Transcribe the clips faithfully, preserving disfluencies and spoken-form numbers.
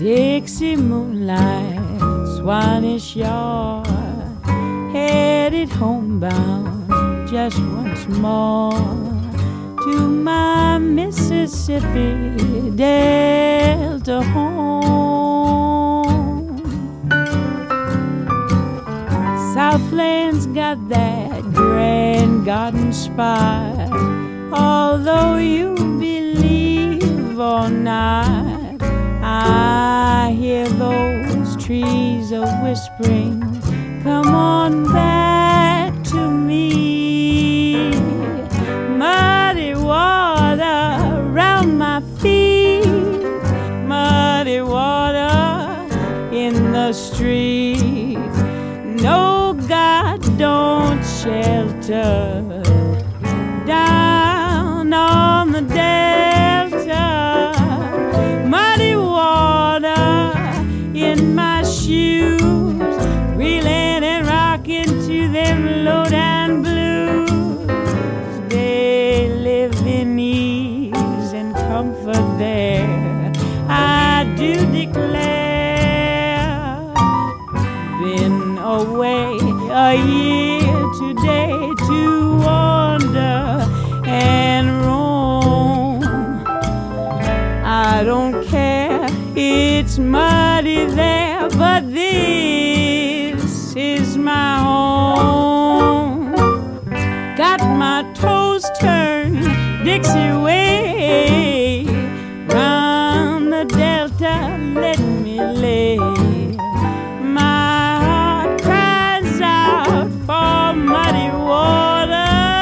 Dixie moonlight, Swannish yard, headed homebound just once more to my Mississippi Delta home. Southland's got that grand garden spot, although you believe or not, I hear those trees a whispering, come on back to me. Muddy water around my feet, muddy water in the street. No, God don't shelter down on the delta. Muddy water in my shoes, reeling and rocking to them low-down blues. They live in ease and comfort there, I do declare. Been away a year today to wander and roam. I don't care, it's muddy there, but this is my home. Got my toes turned Dixie way, round the delta let me lay. My heart cries out for muddy water.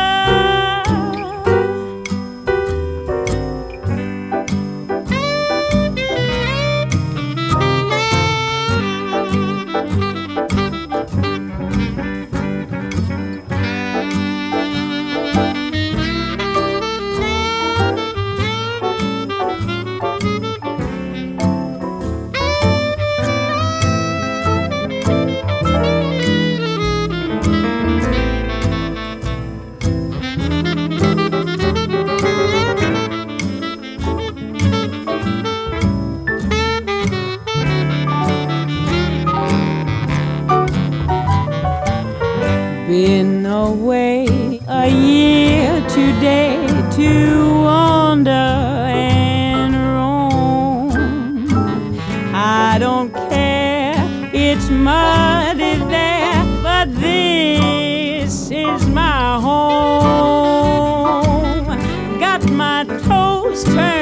Been away a year today to wander and roam. I don't care, it's muddy there, but this is my home. Got my toes turned